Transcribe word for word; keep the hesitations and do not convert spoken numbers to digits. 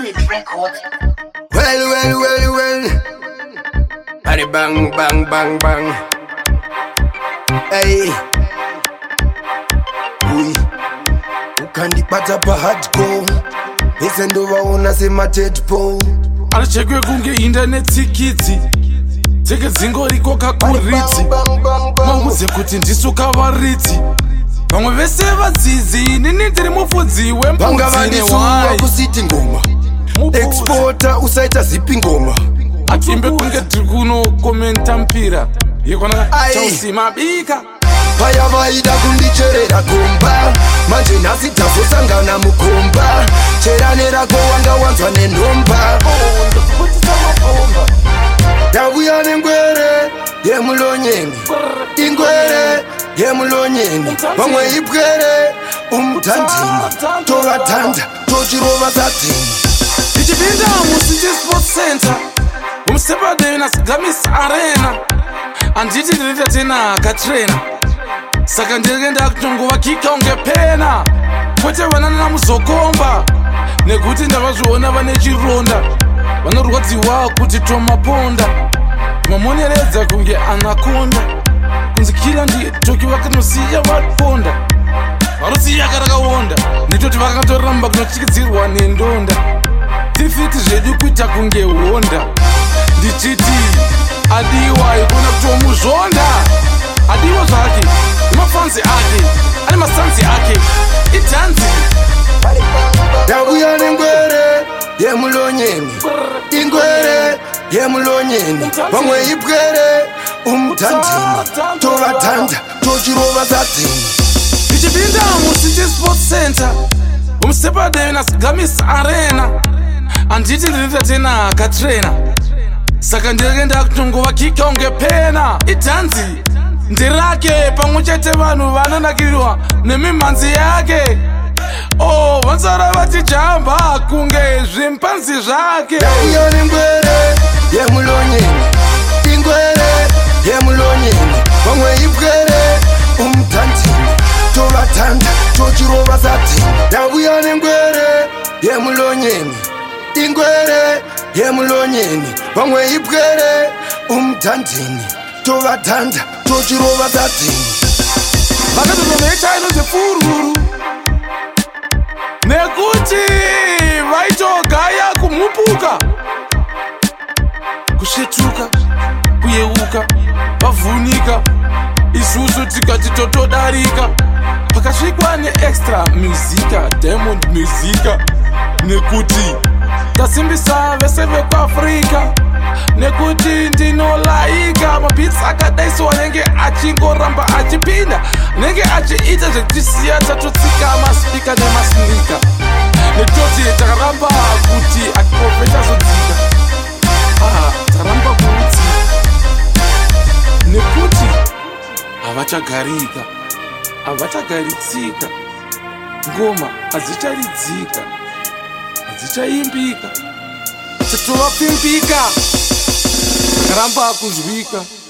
Spirit Records. Well, well, well, well. Adi bang, bang, bang, bang. Hey. Ui. Ukandipata pa hardcore. Ese ndo vaona sema tedpo. Alichekwe kunge internet tikiti teke dzingo riko kakuritsi mauze kuti ndisu kavariti vamwe vese vadzidzi nini ndiri mufudzi wembudzi newai kusiti ngoma exporter usaita zipi ngoma atimbe kunge tiri kunokomenta mpira yekona chausimabika paya vaida kundicherera gomba manje nhasi tazosangana mukomba cherane rako wanga wanzwa nenhomba ndavuya nengwere yemulonyeni ingwere yemulonyeni vamwe ibwere umutandini tovatanda tochirova satini ichipinda musiti sports center umusepadei nasigamis arena anditi ndiriita tena akatrena saka ndinenge ndakutongova kika unge pena kwete vananana muzokomba nekuti ndavazviona vane chironda vanorwadziwa kuti tomaponda mamoneredza kunge anakonda kunzi kila ndiye toki vakanosiya vaponda varosiya karakawonda netoti vakatoramba kunotyikitsirwa nendonda tifiti zvedu kuita kunge honda ndichiti adiwa ikona kutomuzvonda adiwa zvake imafanzi ake ane masanzi ake idhanzi ndavuya nengwere yemulonyeni ingwere yemulonyeni vamwe ibwere umutandini tovatanda tochirova satini ichipinda musiti sports center umusepadei nasigamis arena anditi ndiriita tena akatrena saka ndinenge ndakutongova kika unge pena idhanzi ndirake pamwe chete vanhu vanonakirirwa nemimhanzi yake o vanzara vachijamba kunge zvimpanzi zvake iyo nengwere yemulonyeni ingwere yemulonyeni vamwe ibwere umutandini tovatanda tochirova satini ndavuya nengwere yemulonyeni ingwere yemulonyeni vamwe ibwere umutandini tovatanda tochirova satini vakatotomeita inonzi fururu nekuti vaitogaya kumupuka kusvetuka kuyeuka vavhunika isusu tikati totodarika pakasvikwa neextra musika diamond musika nekuti tasimbisa vese vekuafrika nekuti ndinolaika mabhitsi akadaisiwa nenge achingoramba achipinda nenge achiita zvekutisiya tatotsika maspika nemasnika netoti takaramba kuti akiprofeta zodzika aha takaramba kuutsika nekuti havachagarika havachagaritsika ngoma hadzicharidzika hadzichaimbika tatovapimbika takaramba kuzwika.